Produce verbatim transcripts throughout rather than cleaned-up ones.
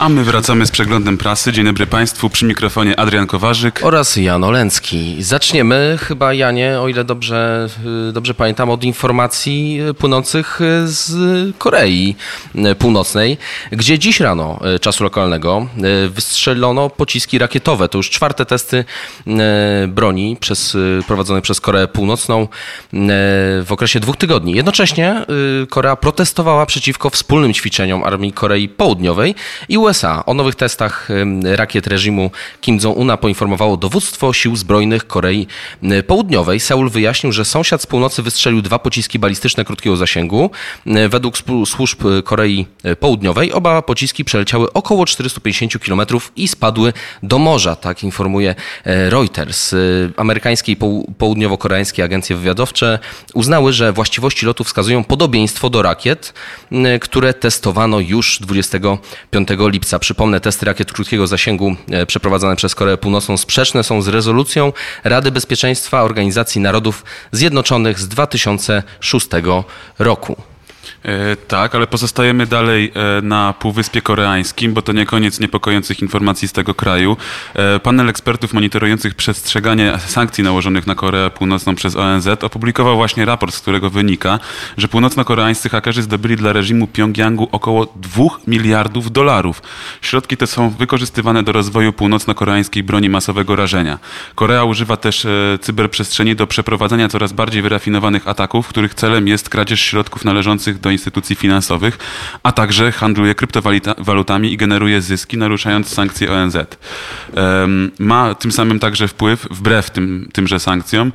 A my wracamy z przeglądem prasy. Dzień dobry Państwu, przy mikrofonie Adrian Kowarzyk oraz Jan Olęcki. Zaczniemy chyba, Janie, o ile dobrze, dobrze pamiętam, od informacji płynących z Korei Północnej, gdzie dziś rano czasu lokalnego wystrzelono pociski rakietowe. To już czwarte testy broni przez, prowadzone przez Koreę Północną w okresie dwóch tygodni. Jednocześnie Korea protestowała przeciwko wspólnym ćwiczeniom armii Korei Południowej i U S A. O nowych testach rakiet reżimu Kim Jong-una poinformowało dowództwo sił zbrojnych Korei Południowej. Seul wyjaśnił, że sąsiad z północy wystrzelił dwa pociski balistyczne krótkiego zasięgu. Według służb Korei Południowej oba pociski przeleciały około czterysta pięćdziesiąt kilometrów i spadły do morza, tak informuje Reuters. Amerykańskie i południowo-koreańskie agencje wywiadowcze uznały, że właściwości lotu wskazują podobieństwo do rakiet, które testowano już dwudziestego piątego lipca. Przypomnę, testy rakiet krótkiego zasięgu przeprowadzane przez Koreę Północną sprzeczne są z rezolucją Rady Bezpieczeństwa Organizacji Narodów Zjednoczonych z dwa tysiące szóstego roku. E, tak, ale pozostajemy dalej e, na Półwyspie Koreańskim, bo to nie koniec niepokojących informacji z tego kraju. E, panel ekspertów monitorujących przestrzeganie sankcji nałożonych na Koreę Północną przez O N Z opublikował właśnie raport, z którego wynika, że północno-koreańscy hakerzy zdobyli dla reżimu Pjongjangu około dwóch miliardów dolarów. Środki te są wykorzystywane do rozwoju północno-koreańskiej broni masowego rażenia. Korea używa też e, cyberprzestrzeni do przeprowadzania coraz bardziej wyrafinowanych ataków, których celem jest kradzież środków należących do instytucji finansowych, a także handluje kryptowalutami i generuje zyski, naruszając sankcje O N Z. Ma tym samym także wpływ, wbrew tym, tymże sankcjom,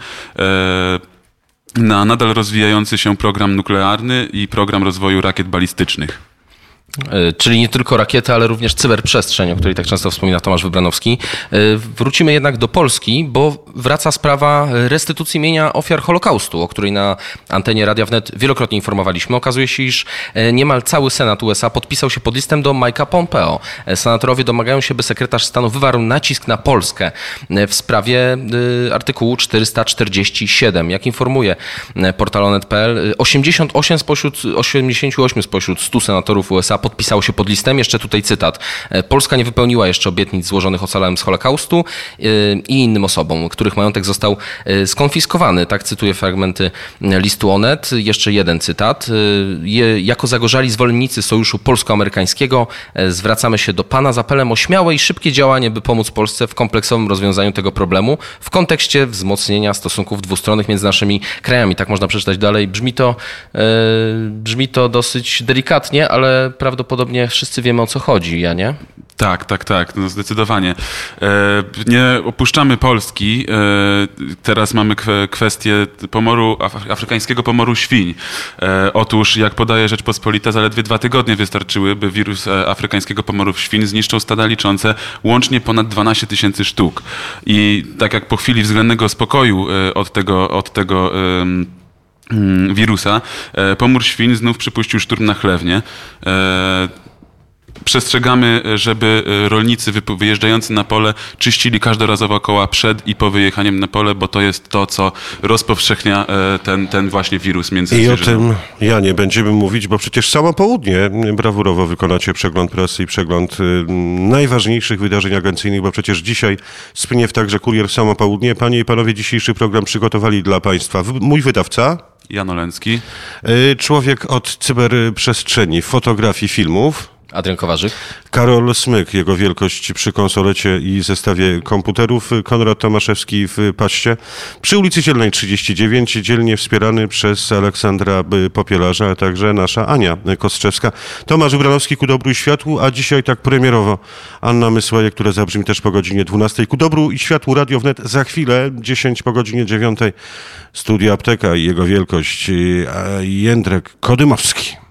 na nadal rozwijający się program nuklearny i program rozwoju rakiet balistycznych. Czyli nie tylko rakiety, ale również cyberprzestrzeń, o której tak często wspomina Tomasz Wybranowski. Wrócimy jednak do Polski, bo wraca sprawa restytucji mienia ofiar Holokaustu, o której na antenie Radia Wnet wielokrotnie informowaliśmy. Okazuje się, iż niemal cały Senat U S A podpisał się pod listem do Mike'a Pompeo. Senatorowie domagają się, by sekretarz stanu wywarł nacisk na Polskę w sprawie artykułu czterysta czterdzieści siedem. Jak informuje portal onet kropka p l, osiemdziesiąt osiem spośród osiemdziesięciu ośmiu spośród stu senatorów U S A podpisało się pod listem. Jeszcze tutaj cytat. Polska nie wypełniła jeszcze obietnic złożonych ocalałem z Holokaustu i innym osobom, których majątek został skonfiskowany. Tak cytuję fragmenty listu Onet. Jeszcze jeden cytat. Jako zagorzali zwolennicy Sojuszu Polsko-Amerykańskiego zwracamy się do Pana z apelem o śmiałe i szybkie działanie, by pomóc Polsce w kompleksowym rozwiązaniu tego problemu w kontekście wzmocnienia stosunków dwustronnych między naszymi krajami. Tak można przeczytać dalej. Brzmi to, brzmi to dosyć delikatnie, ale prawdopodobnie wszyscy wiemy, o co chodzi, ja nie? Tak, tak, tak, no zdecydowanie. E, nie opuszczamy Polski. E, teraz mamy kwestię pomoru, af- afrykańskiego pomoru świń. E, otóż, jak podaje Rzeczpospolita, zaledwie dwa tygodnie wystarczyły, by wirus e, afrykańskiego pomoru świń zniszczył stada liczące łącznie ponad dwanaście tysięcy sztuk. I tak jak po chwili względnego spokoju e, od tego, od tego e, wirusa, pomór świń znów przypuścił szturm na chlewnię. Przestrzegamy, żeby rolnicy wyjeżdżający na pole czyścili każdorazowo koła przed i po wyjechaniem na pole, bo to jest to, co rozpowszechnia ten, ten właśnie wirus między I o tym, Janie, będziemy mówić, bo przecież samo południe brawurowo wykonacie przegląd prasy i przegląd najważniejszych wydarzeń agencyjnych, bo przecież dzisiaj spłynie także kurier Samo Południe. Panie i panowie, dzisiejszy program przygotowali dla państwa mój wydawca Jan Olęcki, człowiek od cyberprzestrzeni, fotografii, filmów, Adrian Kowarzyk, Karol Smyk, jego wielkość przy konsolecie i zestawie komputerów, Konrad Tomaszewski w Paście, przy ulicy Zielnej trzydzieści dziewięć, dzielnie wspierany przez Aleksandra Popielarza, a także nasza Ania Kostrzewska. Tomasz Wybranowski, ku dobru i światłu, a dzisiaj tak premierowo Anna Mysłajek, która zabrzmi też po godzinie dwunastej. Ku dobru i światłu Radio Wnet za chwilę, dziesięć po godzinie dziewiątej, Studio Apteka i jego wielkość Jędrek Kodymowski.